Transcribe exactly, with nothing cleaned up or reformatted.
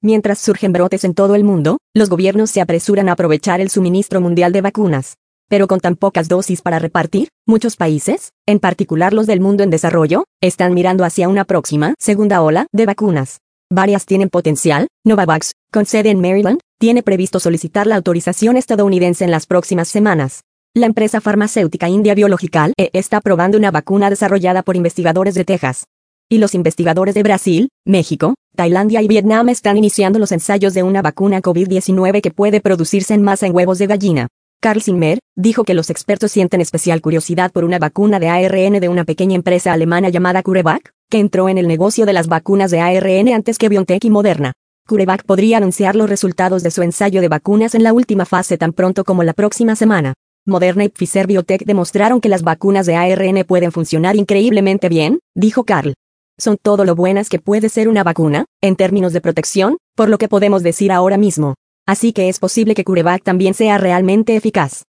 Mientras surgen brotes en todo el mundo, los gobiernos se apresuran a aprovechar el suministro mundial de vacunas. Pero con tan pocas dosis para repartir, muchos países, en particular los del mundo en desarrollo, están mirando hacia una próxima segunda ola de vacunas. Varias tienen potencial. Novavax, con sede en Maryland, tiene previsto solicitar la autorización estadounidense en las próximas semanas. La empresa farmacéutica India Biological E está probando una vacuna desarrollada por investigadores de Texas. Y los investigadores de Brasil, México, Tailandia y Vietnam están iniciando los ensayos de una vacuna COVID diecinueve que puede producirse en masa en huevos de gallina. Carl Zimmer dijo que los expertos sienten especial curiosidad por una vacuna de A R N de una pequeña empresa alemana llamada CureVac, que entró en el negocio de las vacunas de A R N antes que BioNTech y Moderna. CureVac podría anunciar los resultados de su ensayo de vacunas en la última fase tan pronto como la próxima semana. Moderna y Pfizer Biotech demostraron que las vacunas de A R N pueden funcionar increíblemente bien, dijo Carl. Son todo lo buenas que puede ser una vacuna, en términos de protección, por lo que podemos decir ahora mismo. Así que es posible que CureVac también sea realmente eficaz.